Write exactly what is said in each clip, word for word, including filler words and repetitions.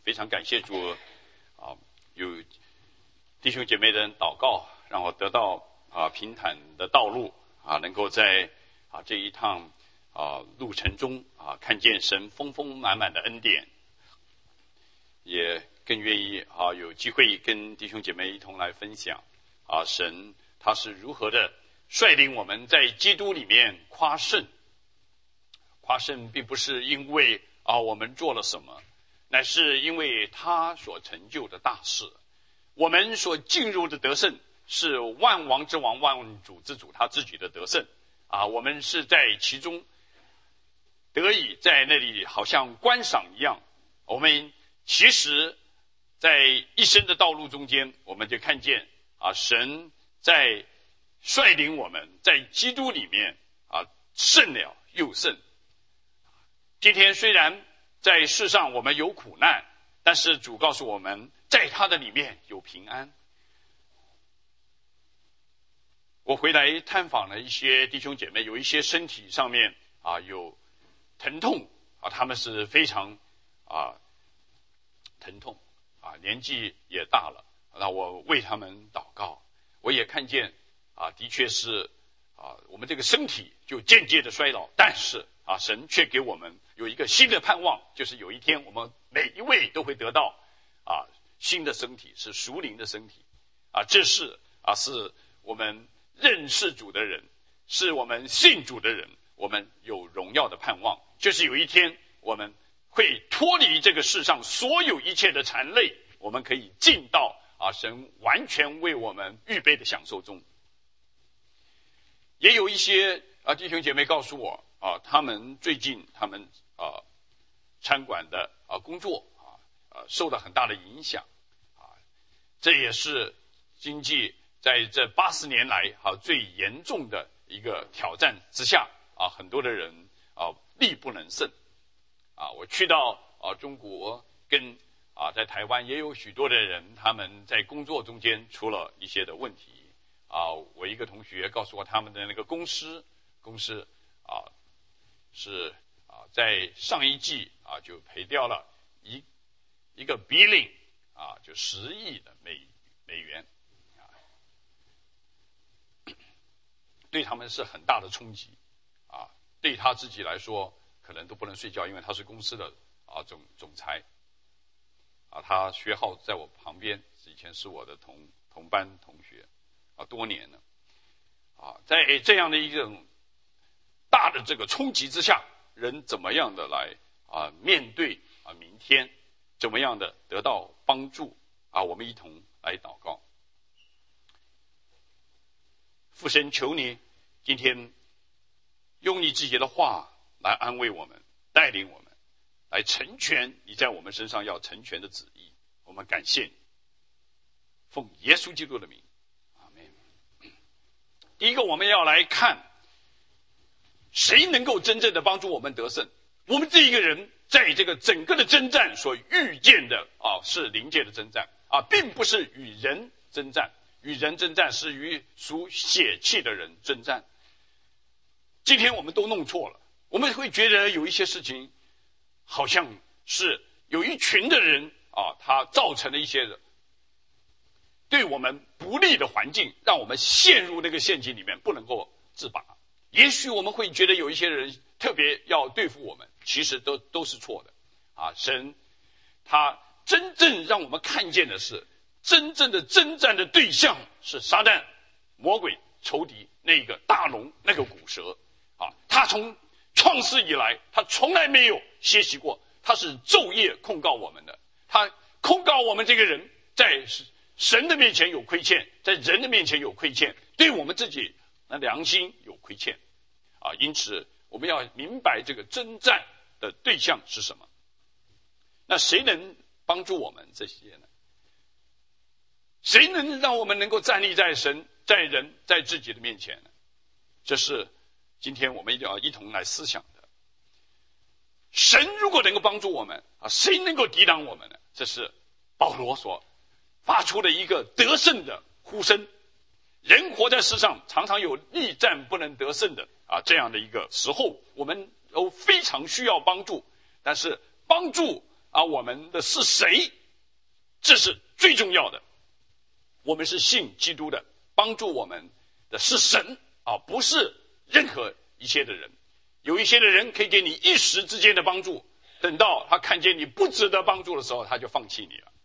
非常感谢主啊，有弟兄姐妹的祷告，让我得到啊平坦的道路啊，能够在啊这一趟啊路程中啊看见神丰丰满满的恩典，也更愿意啊有机会跟弟兄姐妹一同来分享啊神他是如何的率领我们在基督里面夸胜。夸胜并不是因为啊我们做了什么，乃是因为他所成就的大事。我们所进入的得胜是万王之王万主之主他自己的得胜啊，我们是在其中得以在那里好像观赏一样。我们其实在一生的道路中间，我们就看见啊神在率领我们在基督里面啊胜了又胜。今天虽然在世上我们有苦难，但是主告诉我们在他的里面有平安。我回来探访了一些弟兄姐妹，有一些身体上面啊有疼痛啊，他们是非常啊疼痛啊，年纪也大了，那我为他们祷告。我也看见啊，的确是啊，我们这个身体就渐渐的衰老，但是啊，神却给我们有一个新的盼望，就是有一天我们每一位都会得到啊新的身体，是属灵的身体啊。这是啊是我们认识主的人，是我们信主的人，我们有荣耀的盼望，就是有一天我们会脱离这个世上所有一切的缠累，我们可以进到啊神完全为我们预备的享受中。也有一些啊弟兄姐妹告诉我啊，他们最近他们啊餐馆的啊工作啊啊受到很大的影响啊，这也是经济在这八十年来啊最严重的一个挑战之下啊，很多的人啊力不能胜啊。我去到啊中国跟啊在台湾也有许多的人，他们在工作中间出了一些的问题啊。我一个同学告诉我，他们的那个公司公司啊是啊在上一季啊就赔掉了一一个 billion 啊就十亿的美美元啊，对他们是很大的冲击啊。对他自己来说，可能都不能睡觉，因为他是公司的啊总总裁啊。他学号在我旁边，以前是我的同同班同学啊，多年了啊。在这样的一种大的这个冲击之下，人怎么样的来啊面对啊明天，怎么样的得到帮助啊？我们一同来祷告。父神，求你今天用你自己的话来安慰我们，带领我们，来成全你在我们身上要成全的旨意。我们感谢你，奉耶稣基督的名，阿们。第一个，我们要来看谁能够真正的帮助我们得胜。我们这一个人在这个整个的征战所遇见的啊，是灵界的征战啊，并不是与人征战。与人征战是与属血气的人征战。今天我们都弄错了，我们会觉得有一些事情好像是有一群的人啊，他造成了一些对我们不利的环境，让我们陷入那个陷阱里面不能够自拔。也许我们会觉得有一些人特别要对付我们，其实都都是错的啊。神他真正让我们看见的是，真正的征战的对象是撒旦、魔鬼、仇敌，那个大龙，那个骨蛇啊。他从创世以来，他从来没有歇息过，他是昼夜控告我们的。他控告我们这个人在神的面前有亏欠，在人的面前有亏欠，对我们自己那良心有亏欠啊。因此我们要明白这个征战的对象是什么。那谁能帮助我们这些呢？谁能让我们能够站立在神、在人、在自己的面前呢？这是今天我们一定要一同来思想的。神如果能够帮助我们啊，谁能够抵挡我们呢？这是保罗所发出的一个得胜的呼声。人活在世上，常常有力战不能得胜的啊这样的一个时候，我们都非常需要帮助。但是帮助啊我们的是谁，这是最重要的。我们是信基督的，帮助我们的是神啊，不是任何一些的人。有一些的人可以给你一时之间的帮助，等到他看见你不值得帮助的时候，他就放弃你了。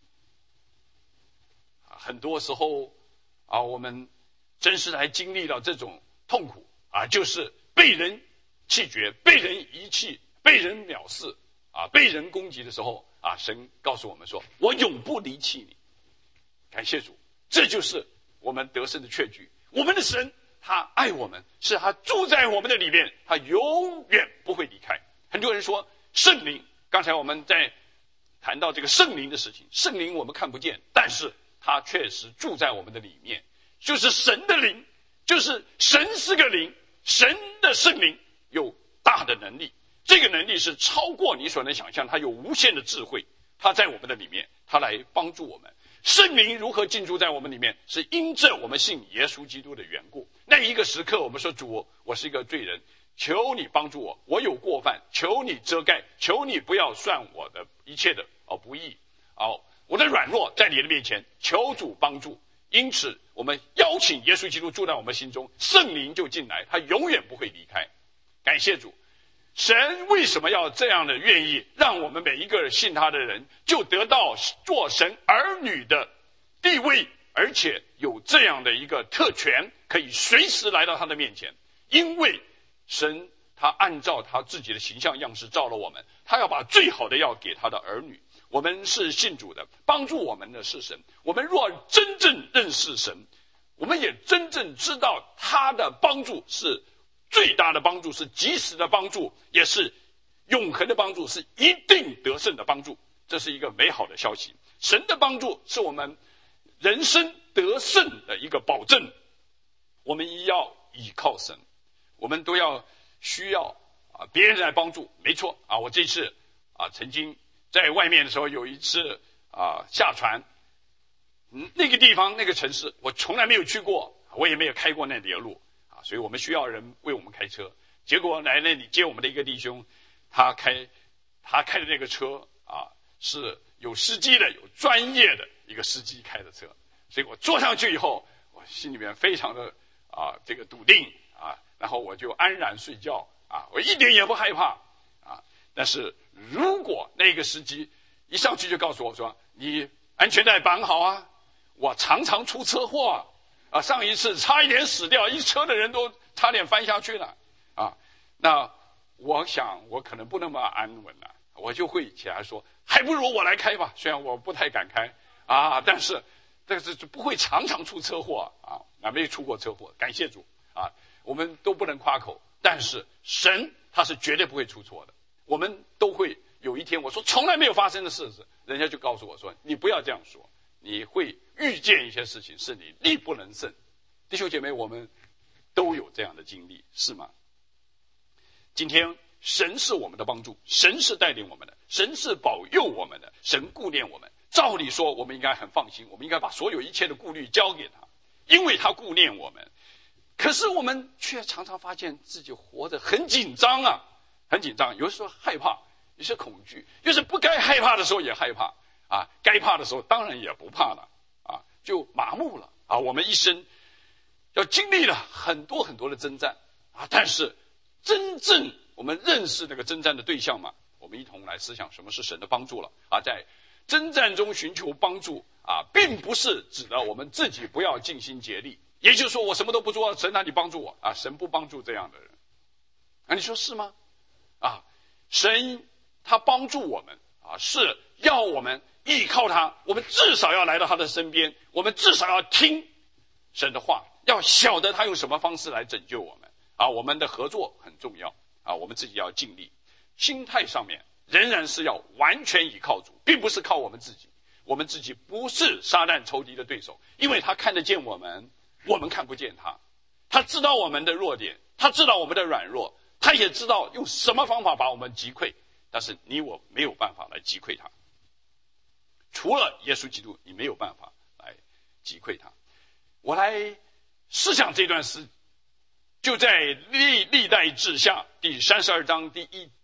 很多时候啊，我们真是来经历了这种痛苦啊，就是被人弃绝、被人遗弃、被人藐视啊、被人攻击的时候啊，神告诉我们说：“我永不离弃你。”感谢主，这就是我们得胜的确据。我们的神，他爱我们，是他住在我们的里面，他永远不会离开。很多人说圣灵，刚才我们在谈到这个圣灵的事情，圣灵我们看不见，但是他确实住在我们的里面，就是神的灵，就是神是个灵，神的圣灵有大的能力，这个能力是超过你所能想象，他有无限的智慧，他在我们的里面，他来帮助我们。圣灵如何进驻在我们里面，是因着我们信耶稣基督的缘故。那一个时刻我们说，主，我是一个罪人，求你帮助我，我有过犯，求你遮盖，求你不要算我的一切的哦不义哦，我的软弱在你的面前，求主帮助。因此我们邀请耶稣基督住在我们心中，圣灵就进来，他永远不会离开。感谢主，神为什么要这样的愿意让我们每一个信他的人就得到做神儿女的地位，而且有这样的一个特权，可以随时来到他的面前？因为神他按照他自己的形象样式造了我们，他要把最好的要给他的儿女。我们是信主的，帮助我们的是神。我们若真正认识神，我们也真正知道他的帮助是最大的帮助，是及时的帮助，也是永恒的帮助，是一定得胜的帮助。这是一个美好的消息。神的帮助是我们人生得胜的一个保证。我们要倚靠神，我们都要需要啊别人来帮助。没错啊，我这次啊曾经在外面的时候，有一次啊下船，嗯，那个地方那个城市我从来没有去过，我也没有开过那里的路啊，所以我们需要人为我们开车。结果来那里接我们的一个弟兄，他开他开的那个车啊是有司机的，有专业的一个司机开的车，所以我坐上去以后，我心里面非常的啊这个笃定啊，然后我就安然睡觉啊，我一点也不害怕啊。但是如果那个司机一上去就告诉我说你安全带绑好啊，我常常出车祸啊，啊上一次差一点死掉，一车的人都差点翻下去了啊，那我想我可能不那么安稳了，我就会起来说还不如我来开吧，虽然我不太敢开啊，但是但是不会常常出车祸啊，啊没有出过车祸，感谢主啊，我们都不能夸口，但是神他是绝对不会出错的。我们都会有一天我说从来没有发生的事，人家就告诉我说你不要这样说，你会遇见一些事情是你力不能胜。弟兄姐妹，我们都有这样的经历，是吗？今天神是我们的帮助，神是带领我们的，神是保佑我们的，神顾念我们。照理说我们应该很放心，我们应该把所有一切的顾虑交给他，因为他顾念我们。可是我们却常常发现自己活得很紧张啊，很紧张，有时候害怕，有些恐惧，就是不该害怕的时候也害怕啊，该怕的时候当然也不怕了啊，就麻木了啊。我们一生要经历了很多很多的征战啊，但是真正我们认识那个征战的对象嘛，我们一同来思想什么是神的帮助了啊。在征战中寻求帮助啊，并不是指的我们自己不要尽心竭力，也就是说我什么都不做，神哪里帮助我啊？神不帮助这样的人啊，你说是吗？啊，神他帮助我们啊，是要我们依靠他，我们至少要来到他的身边，我们至少要听神的话，要晓得他用什么方式来拯救我们啊。我们的合作很重要啊，我们自己要尽力，心态上面仍然是要完全依靠主，并不是靠我们自己。我们自己不是撒旦仇敌的对手，因为他看得见我们，我们看不见他，他知道我们的弱点，他知道我们的软弱，他也知道用什么方法把我们击溃，但是你我没有办法来击溃他，除了耶稣基督，你没有办法来击溃他。我来思想这段诗，就在历历代志下第三十二章第一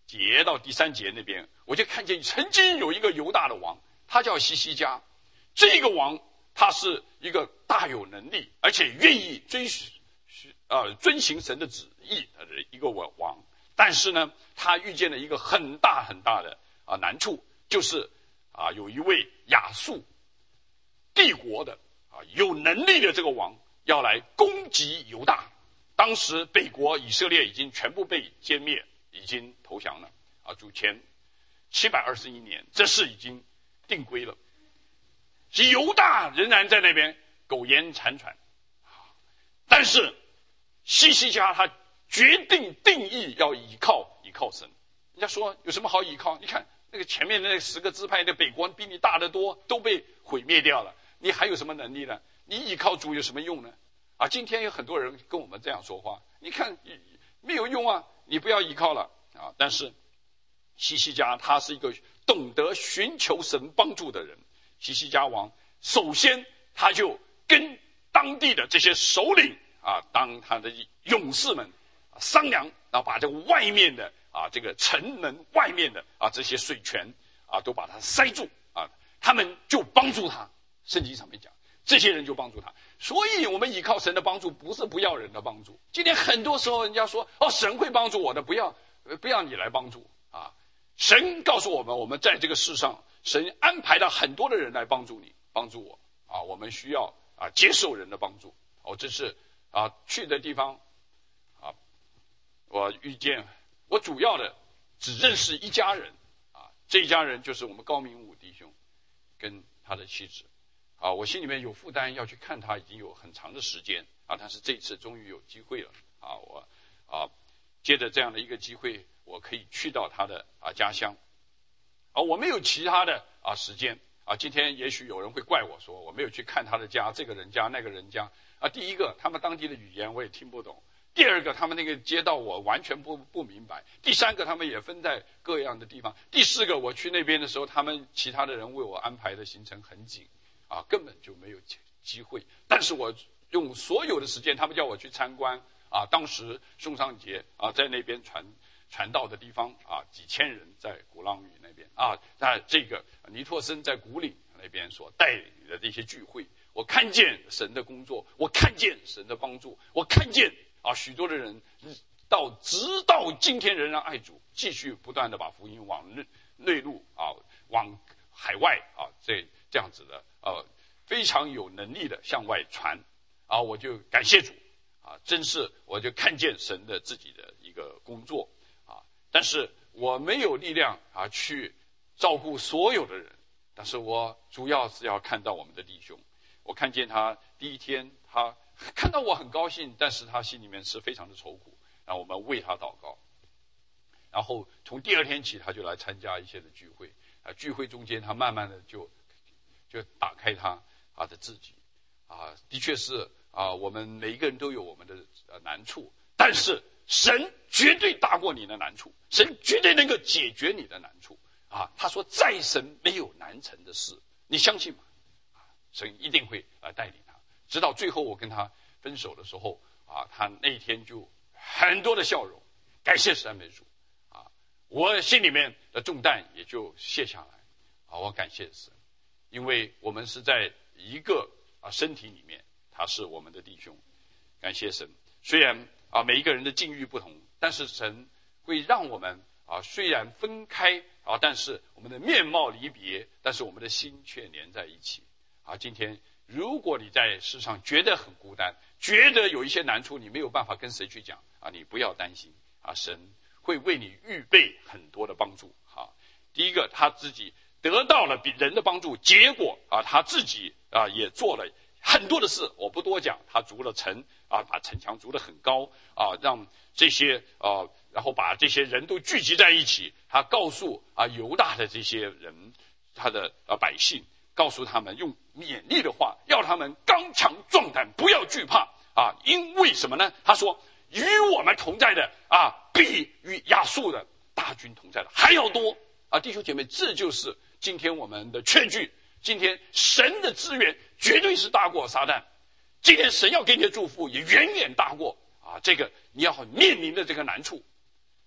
节到第三节那边，我就看见曾经有一个犹大的王，他叫西西家。这个王他是一个大有能力，而且愿意遵呃遵行神的旨意的一个王。但是呢，他遇见了一个很大很大的啊难处，就是啊有一位亚述帝国的啊有能力的这个王要来攻击犹大。当时北国以色列已经全部被歼灭，已经投降了啊，主前七百二十一年，这事已经定规了。是犹大仍然在那边苟延残喘，但是西西家他决定定义要倚靠倚靠神。人家说有什么好倚靠？你看那个前面那十个支派的北国比你大得多，都被毁灭掉了，你还有什么能力呢？你倚靠主有什么用呢？啊，今天有很多人跟我们这样说话，你看没有用啊，你不要依靠了啊。但是西西家他是一个懂得寻求神帮助的人。西西家王首先他就跟当地的这些首领啊，当他的勇士们商量，然后把这个外面的啊这个城门外面的啊这些水泉啊都把它塞住啊，他们就帮助他。圣经上面讲，这些人就帮助他。所以我们依靠神的帮助，不是不要人的帮助。今天很多时候人家说哦，神会帮助我的，不要不要你来帮助啊。神告诉我们，我们在这个世上，神安排了很多的人来帮助你，帮助我啊。我们需要啊接受人的帮助。哦，这是啊去的地方啊，我遇见我主要的只认识一家人啊，这一家人就是我们高明武弟兄跟他的妻子啊。我心里面有负担要去看他，已经有很长的时间啊，但是这次终于有机会了啊，我啊借着这样的一个机会，我可以去到他的啊家乡啊。我没有其他的啊时间啊，今天也许有人会怪我说我没有去看他的家，这个人家那个人家啊。第一个，他们当地的语言我也听不懂；第二个，他们那个街道我完全不不明白；第三个，他们也分在各样的地方；第四个，我去那边的时候，他们其他的人为我安排的行程很紧啊，根本就没有机会。但是我用所有的时间，他们叫我去参观啊，当时宋尚节啊在那边传传道的地方啊，几千人在鼓浪屿那边啊，在这个尼托森在古岭那边所带领的这些聚会，我看见神的工作，我看见神的帮助，我看见啊许多的人到直到今天仍然爱主，继续不断的把福音往内内陆啊，往海外啊，这这样子的呃非常有能力的向外传啊，我就感谢主啊，真是我就看见神的自己的一个工作啊，但是我没有力量啊去照顾所有的人，但是我主要是要看到我们的弟兄。我看见他第一天，他看到我很高兴，但是他心里面是非常的愁苦，然后我们为他祷告。然后从第二天起，他就来参加一些的聚会啊，聚会中间他慢慢的就就打开他啊的自己啊，的确是啊，我们每一个人都有我们的呃难处，但是神绝对大过你的难处，神绝对能够解决你的难处啊。他说在神没有难成的事，你相信吗？神一定会来带领他，直到最后我跟他分手的时候啊，他那一天就很多的笑容，感谢赞美主啊，我心里面的重担也就卸下来啊，我感谢神，因为我们是在一个啊身体里面，他是我们的弟兄，感谢神。虽然啊每一个人的境遇不同，但是神会让我们啊虽然分开啊，但是我们的面貌离别，但是我们的心却连在一起。啊，今天如果你在世上觉得很孤单，觉得有一些难处，你没有办法跟谁去讲啊，你不要担心啊，神会为你预备很多的帮助。啊，第一个他自己得到了比人的帮助，结果啊他自己啊也做了很多的事，我不多讲，他筑了城啊，把城墙筑得很高啊，让这些啊，然后把这些人都聚集在一起，他告诉啊犹大的这些人，他的啊百姓。告诉他们用勉励的话，要他们刚强壮胆，不要惧怕啊！因为什么呢？他说：“与我们同在的啊，比与亚述的大军同在的还要多啊！”弟兄姐妹，这就是今天我们的劝句。今天神的资源绝对是大过撒旦，今天神要给你的祝福也远远大过啊！这个你要面临的这个难处，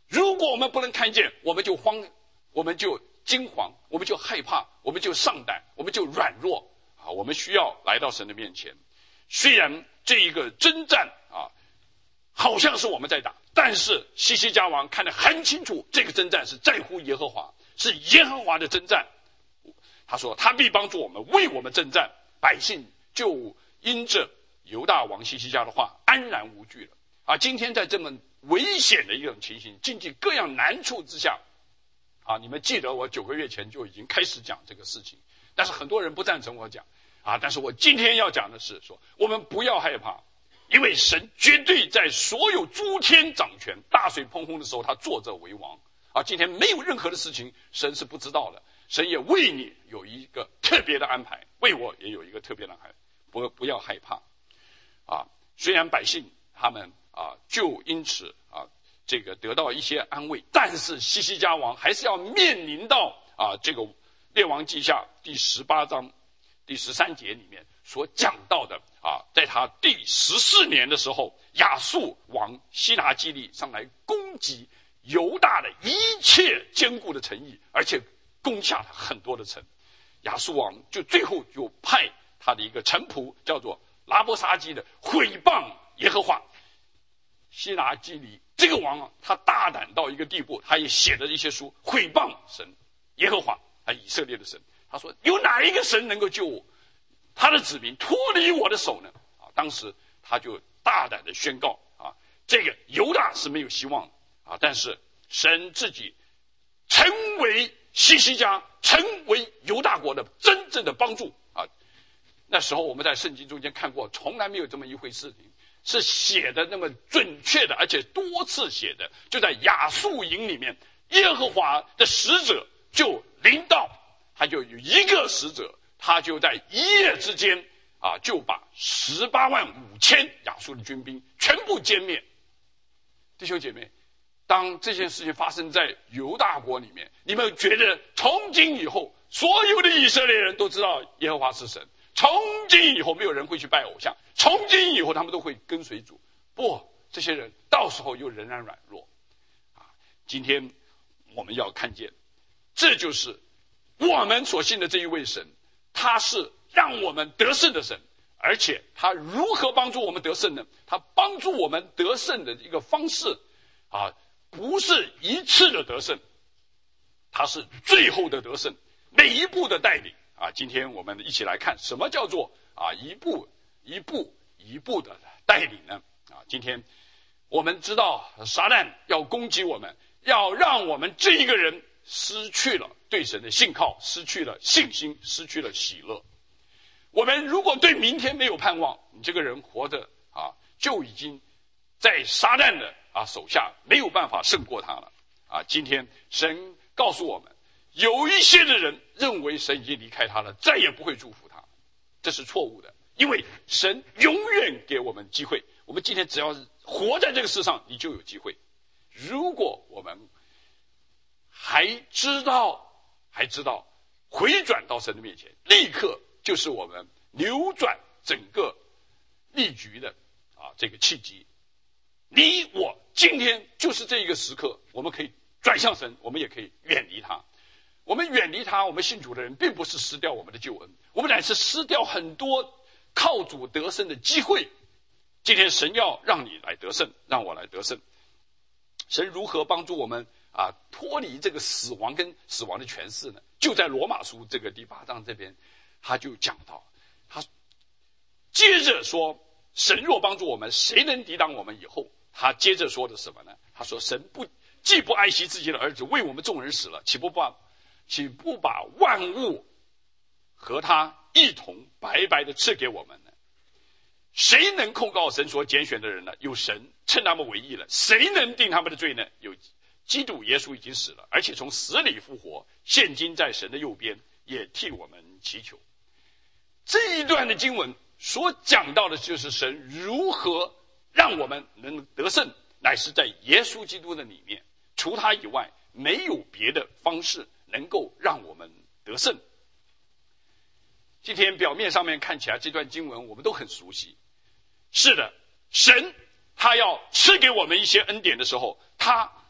如果我们不能看见，我们就慌，我们就惊惶，我们就害怕，我们就丧胆，我们就软弱啊！我们需要来到神的面前。虽然这一个征战啊，好像是我们在打，但是西西家王看得很清楚，这个征战是在乎耶和华，是耶和华的征战。他说他必帮助我们，为我们征战，百姓就因着犹大王西西家的话安然无惧了啊！今天在这么危险的一种情形，经济各样难处之下啊，你们记得我九个月前就已经开始讲这个事情，但是很多人不赞成我讲啊，但是我今天要讲的是说，我们不要害怕，因为神绝对在所有诸天掌权，大水砰轰的时候他坐着为王啊！今天没有任何的事情神是不知道的，神也为你有一个特别的安排，为我也有一个特别的安排，不不要害怕啊！虽然百姓他们啊就因此啊这个得到一些安慰，但是西西家王还是要面临到啊这个列王记下第十八章第十三节里面所讲到的啊，在他第十四年的时候，亚述王西拿基利上来攻击犹大的一切坚固的城邑，而且攻下了很多的城。亚述王就最后就派他的一个臣仆叫做拉伯沙基的毁谤耶和华。西拿基利这个王啊，他大胆到一个地步，他也写了一些书毁谤神耶和华啊，以色列的神。他说有哪一个神能够救我他的子民脱离我的手呢？啊，当时他就大胆的宣告啊，这个犹大是没有希望啊，但是神自己成为西西家，成为犹大国的真正的帮助啊。那时候我们在圣经中间看过，从来没有这么一回事情，是写的那么准确的，而且多次写的，就在亚述营里面，耶和华的使者就临到，他就有一个使者，他就在一夜之间啊，就把十八万五千亚述的军兵全部歼灭。弟兄姐妹，当这件事情发生在犹大国里面，你们觉得从今以后所有的以色列人都知道耶和华是神，从今以后没有人会去拜偶像，从今以后他们都会跟随主？不，这些人到时候又仍然软弱啊！今天我们要看见，这就是我们所信的这一位神，他是让我们得胜的神，而且他如何帮助我们得胜呢？他帮助我们得胜的一个方式啊，不是一次的得胜，他是最后的得胜，每一步的带领啊。今天我们一起来看什么叫做啊一步一步一步的带领呢？啊，今天我们知道撒旦要攻击我们，要让我们这一个人失去了对神的信靠，失去了信心，失去了喜乐。我们如果对明天没有盼望，你这个人活着啊，就已经在撒旦的啊手下没有办法胜过他了啊！今天神告诉我们，有一些的人认为神已经离开他了，再也不会祝福他，这是错误的。因为神永远给我们机会，我们今天只要活在这个世上，你就有机会。如果我们还知道还知道回转到神的面前，立刻就是我们扭转整个逆局的啊这个契机。你我今天就是这一个时刻，我们可以转向神，我们也可以远离他。我们远离他，我们信主的人并不是失掉我们的救恩，我们乃是失掉很多靠主得胜的机会。今天神要让你来得胜，让我来得胜。神如何帮助我们啊脱离这个死亡跟死亡的权势呢？就在罗马书这个第八章这边，他就讲到，他接着说，神若帮助我们，谁能抵挡我们？以后他接着说的什么呢？他说，神不既不爱惜自己的儿子，为我们众人死了，岂不把岂不把万物和他一同白白的赐给我们呢？谁能控告神所拣选的人呢？有神称他们为义了。谁能定他们的罪呢？有基督耶稣已经死了，而且从死里复活，现今在神的右边，也替我们祈求。这一段的经文所讲到的就是神如何让我们能得胜，乃是在耶稣基督的里面，除他以外没有别的方式能够让我们得胜。今天表面上面看起来这段经文我们都很熟悉，是的，神他要赐给我们一些恩典的时候，他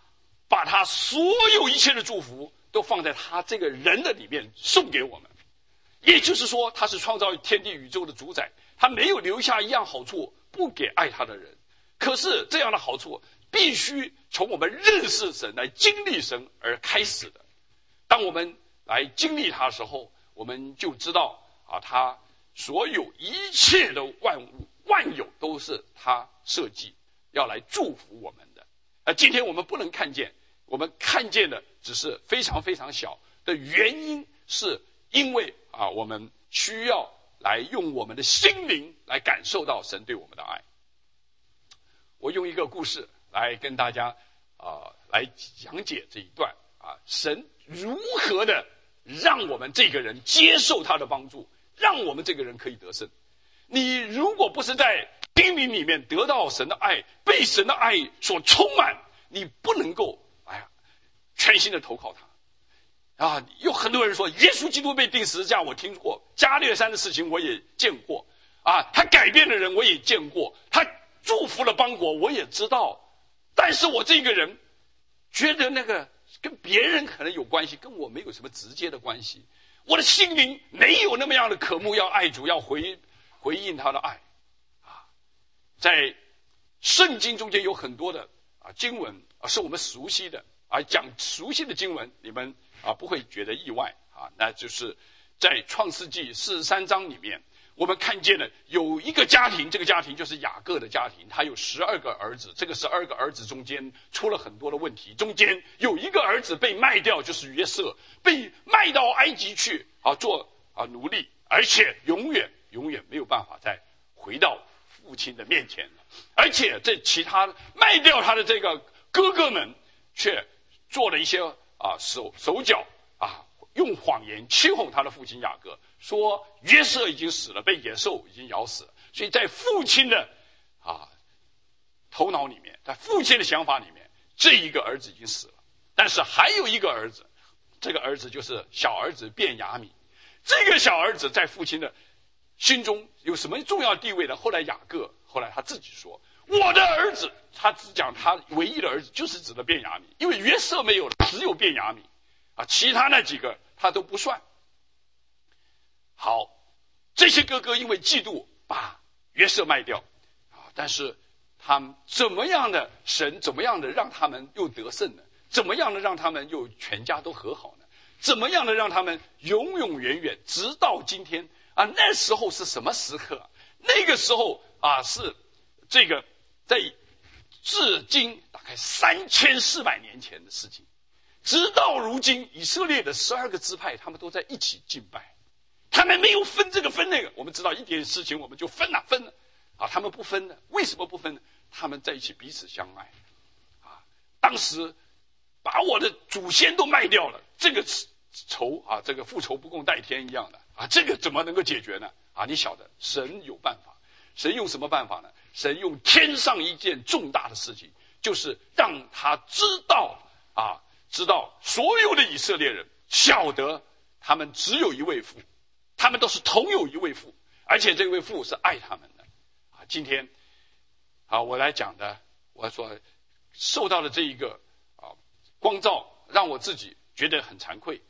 把他所有一切的祝福都放在他这个人的里面送给我们。也就是说，他是创造天地宇宙的主宰，他没有留下一样好处不给爱他的人。可是这样的好处必须从我们认识神来经历神而开始的。当我们来经历他的时候，我们就知道啊，他所有一切的万物万有都是他设计要来祝福我们的。而今天我们不能看见，我们看见的只是非常非常小的原因，是因为啊，我们需要来用我们的心灵来感受到神对我们的爱。我用一个故事来跟大家啊、呃、来讲解这一段啊，神如何的让我们这个人接受他的帮助，让我们这个人可以得胜。你如果不是在心灵里面得到神的爱，被神的爱所充满，你不能够哎呀全心的投靠他啊。有很多人说耶稣基督被钉十字架，我听过；加略山的事情我也见过啊，他改变的人我也见过，他祝福了邦国我也知道。但是我这个人觉得那个跟别人可能有关系，跟我没有什么直接的关系。我的心灵没有那么样的渴慕要爱主，要回回应他的爱啊。在圣经中间有很多的啊经文啊是我们熟悉的啊，讲熟悉的经文你们啊不会觉得意外啊，那就是在创世纪四十三章里面，我们看见了有一个家庭，这个家庭就是雅各的家庭，他有十二个儿子，这个十二个儿子中间出了很多的问题，中间有一个儿子被卖掉，就是约瑟，被卖到埃及去啊做啊奴隶，而且永远永远没有办法再回到父亲的面前了。而且这其他卖掉他的这个哥哥们却做了一些啊手手脚啊，用谎言欺哄他的父亲雅各，说约瑟已经死了，被野兽已经咬死了。所以在父亲的啊头脑里面，在父亲的想法里面，这一个儿子已经死了。但是还有一个儿子，这个儿子就是小儿子便雅悯。这个小儿子在父亲的心中有什么重要地位呢？后来雅各后来他自己说，我的儿子，他只讲他唯一的儿子就是指的便雅悯，因为约瑟没有了，只有便雅悯啊，其他那几个他都不算。好，这些哥哥因为嫉妒把约瑟卖掉啊，但是他们怎么样的神怎么样的让他们又得胜呢？怎么样的让他们又全家都和好呢？怎么样的让他们永永远远直到今天啊？那时候是什么时刻啊？那个时候啊是这个在至今大概三千四百年前的事情。直到如今，以色列的十二个支派他们都在一起敬拜，他们没有分这个分那个。我们知道一点事情我们就分了分了啊，他们不分的。为什么不分呢？他们在一起彼此相爱啊。当时把我的祖先都卖掉了，这个仇啊，这个复仇不共戴天一样的啊，这个怎么能够解决呢？啊，你晓得神有办法。神用什么办法呢？神用天上一件重大的事情，就是让他知道啊，知道所有的以色列人晓得他们只有一位父，他们都是同有一位父，而且这位父是爱他们的啊。今天啊，我来讲的，我说受到了这一个啊光照，让我自己觉得很惭愧，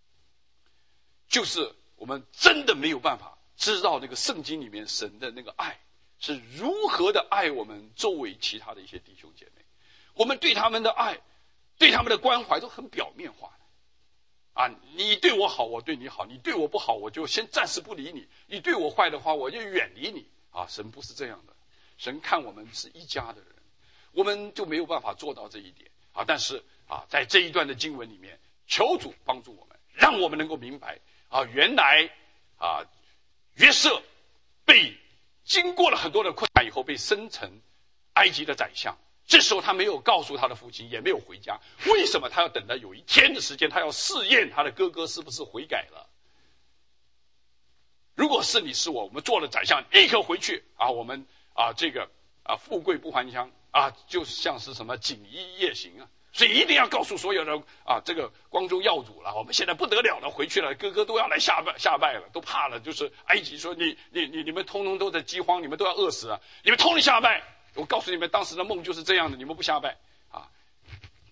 就是我们真的没有办法知道那个圣经里面神的那个爱是如何的爱我们周围其他的一些弟兄姐妹。我们对他们的爱，对他们的关怀都很表面化的啊，你对我好我对你好，你对我不好我就先暂时不理你，你对我坏的话我就远离你啊。神不是这样的，神看我们是一家的人，我们就没有办法做到这一点啊。但是啊，在这一段的经文里面，求主帮助我们，让我们能够明白啊，原来啊约瑟被经过了很多的困难以后被升成埃及的宰相，这时候他没有告诉他的父亲，也没有回家。为什么他要等到有一天的时间，他要试验他的哥哥是不是悔改了？如果是你是我，我们做了宰相，立刻回去啊，我们啊这个啊富贵不还乡啊，就像是什么锦衣夜行啊。所以一定要告诉所有人啊，这个光宗耀祖了，我们现在不得了了，回去了，哥哥都要来下拜下拜了，都怕了。就是埃及说你你你你们通通都在饥荒，你们都要饿死啊，你们通通下拜。我告诉你们，当时的梦就是这样的，你们不下拜啊，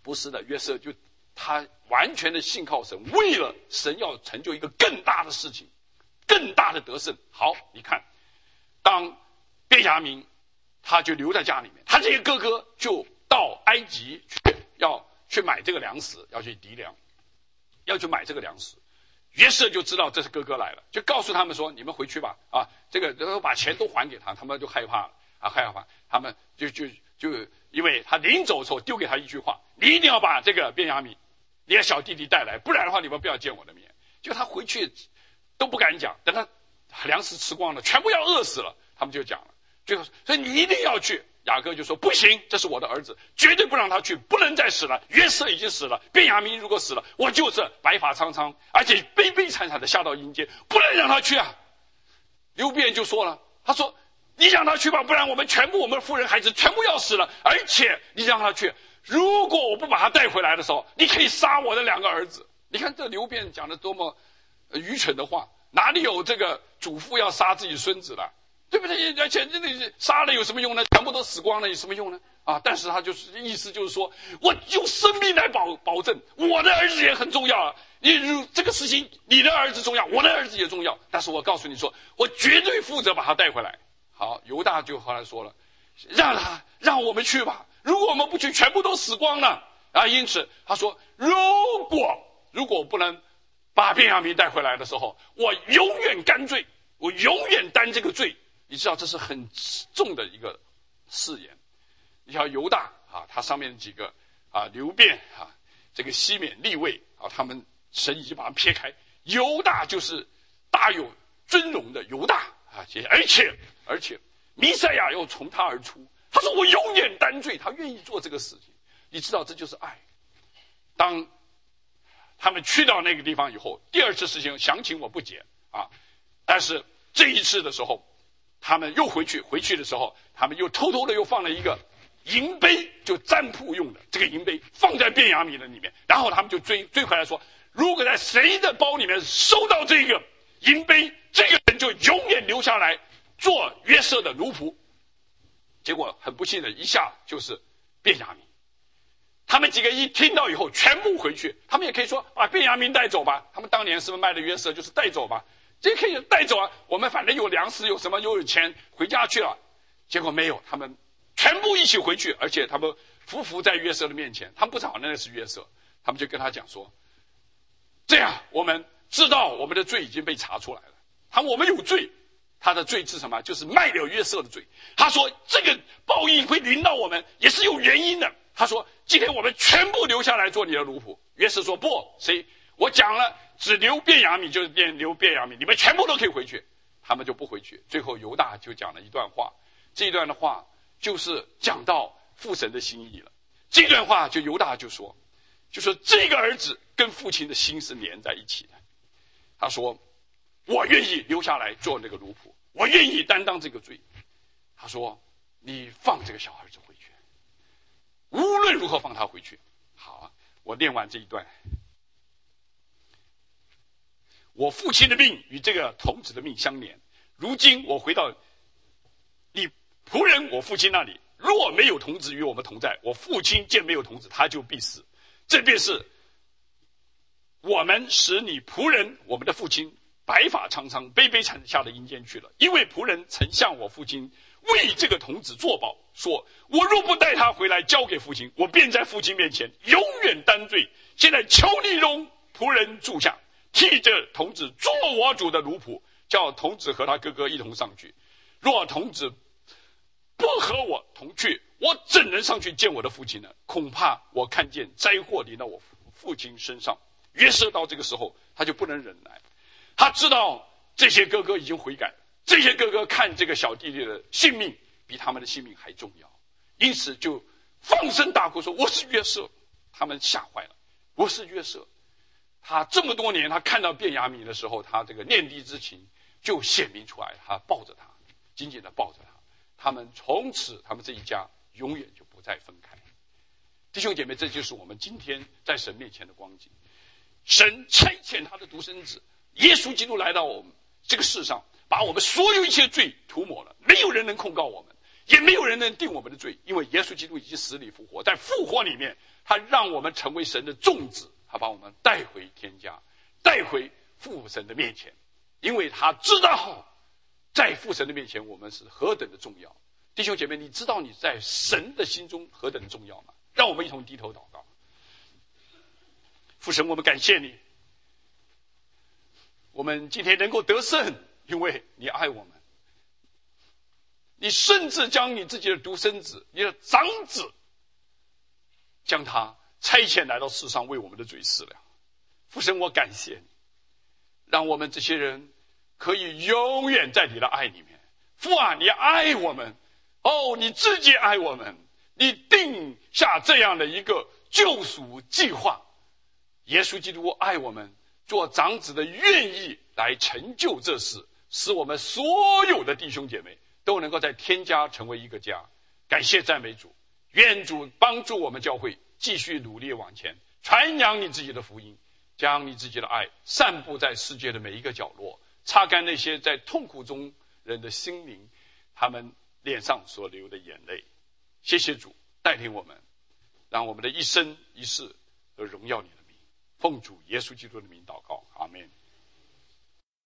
不是的，约瑟就他完全的信靠神，为了神要成就一个更大的事情，更大的得胜。好，你看，当便雅悯他就留在家里面，他这些哥哥就到埃及去，要去买这个粮食，要去籴粮，要去买这个粮食。约瑟就知道这是哥哥来了，就告诉他们说：“你们回去吧，啊，这个然后把钱都还给他。”他们就害怕了啊，害怕，他们就就就因为他临走的时候丢给他一句话：“你一定要把这个便雅悯，你的小弟弟带来，不然的话你们不要见我的面。”就他回去都不敢讲，等他粮食吃光了，全部要饿死了，他们就讲了。最后，所以你一定要去。雅各就说：“不行，这是我的儿子，绝对不让他去，不能再死了。约瑟已经死了，便雅悯如果死了，我就是白发苍苍，而且悲悲惨惨的下到阴间，不能让他去啊。”刘辩就说了，他说：“你让他去吧，不然我们全部我们妇人孩子全部要死了，而且你让他去，如果我不把他带回来的时候，你可以杀我的两个儿子。”你看这刘辩讲的多么愚蠢的话，哪里有这个祖父要杀自己孙子的？对不对？而且那个杀了有什么用呢？全部都死光了有什么用呢？啊！但是他就是意思就是说，我用生命来保保证，我的儿子也很重要啊。你这个事情，你的儿子重要，我的儿子也重要。但是我告诉你说，我绝对负责把他带回来。好，犹大就后来说了，让他让我们去吧。如果我们不去，全部都死光了啊！因此他说，如果如果不能把便雅悯带回来的时候，我永远干罪，我永远担这个罪。你知道这是很重的一个誓言。你像犹大啊，他上面几个啊，刘辩啊，这个西缅利未啊，他们神已经把他撇开。犹大就是大有尊荣的犹大啊，而且而且弥赛亚又从他而出。他说我永远担罪，他愿意做这个事情。你知道这就是爱。当他们去到那个地方以后，第二次事情详情我不解啊，但是这一次的时候。他们又回去，回去的时候，他们又偷偷的又放了一个银杯，就占卜用的这个银杯放在便雅悯的里面，然后他们就追追回来说，如果在谁的包里面收到这个银杯，这个人就永远留下来做约瑟的奴仆。结果很不幸的，一下就是便雅悯。他们几个一听到以后，全部回去，他们也可以说把便雅悯带走吧，他们当年是不是卖的约瑟就是带走吧。这可以带走啊！我们反正有粮食，有什么又有钱，回家去了。结果没有，他们全部一起回去，而且他们匍匐在约瑟的面前。他们不知道那是约瑟，他们就跟他讲说：“这样，我们知道我们的罪已经被查出来了。他我们有罪，他的罪是什么？就是卖了约瑟的罪。他说这个报应会临到我们，也是有原因的。他说今天我们全部留下来做你的奴仆。约瑟说不，谁？我讲了。”只留便雅悯就是变留便雅悯，你们全部都可以回去，他们就不回去。最后犹大就讲了一段话，这一段的话就是讲到父神的心意了。这段话就犹大就说，就说这个儿子跟父亲的心是连在一起的。他说：“我愿意留下来做那个奴仆，我愿意担当这个罪。”他说：“你放这个小儿子回去，无论如何放他回去。”好啊，我念完这一段。我父亲的命与这个童子的命相连，如今我回到你仆人我父亲那里，若没有童子与我们同在，我父亲见没有童子，他就必死。这便是我们使你仆人我们的父亲白发苍苍，悲悲惨下的阴间去了。因为仆人曾向我父亲为这个童子作保，说我若不带他回来交给父亲，我便在父亲面前永远担罪。现在求你容仆人住下，替这童子做我主的奴仆，叫童子和他哥哥一同上去。若童子不和我同去，我怎能上去见我的父亲呢？恐怕我看见灾祸临到我父亲身上。约瑟到这个时候，他就不能忍耐，他知道这些哥哥已经悔改了，这些哥哥看这个小弟弟的性命比他们的性命还重要，因此就放声大哭说：“我是约瑟。”他们吓坏了，我是约瑟。他这么多年，他看到便雅悯的时候，他这个念弟之情就显明出来，他抱着他，紧紧的抱着他。他们从此，他们这一家永远就不再分开。弟兄姐妹，这就是我们今天在神面前的光景。神差遣他的独生子耶稣基督来到我们这个世上，把我们所有一切罪涂抹了，没有人能控告我们， 也没有人能定我们的罪，因为耶稣基督已经死里复活，在复活里面，他让我们成为神的众子，他把我们带回天家，带回父神的面前，因为他知道在父神的面前我们是何等的重要。弟兄姐妹，你知道你在神的心中何等的重要吗？让我们一同低头祷告。父神，我们感谢你，我们今天能够得胜，因为你爱我们，你甚至将你自己的独生子，你的长子，将他差遣来到世上为我们的罪死了。父神，我感谢你，让我们这些人可以永远在你的爱里面。父啊，你爱我们，哦，你自己爱我们，你定下这样的一个救赎计划。耶稣基督爱我们，做长子的愿意来成就这事，使我们所有的弟兄姐妹都能够在天家成为一个家。感谢赞美主，愿主帮助我们教会继续努力往前，传扬你自己的福音，将你自己的爱散布在世界的每一个角落，擦干那些在痛苦中人的心灵，他们脸上所流的眼泪。谢谢主带领我们，让我们的一生一世都荣耀你的名。奉主耶稣基督的名祷告，阿们。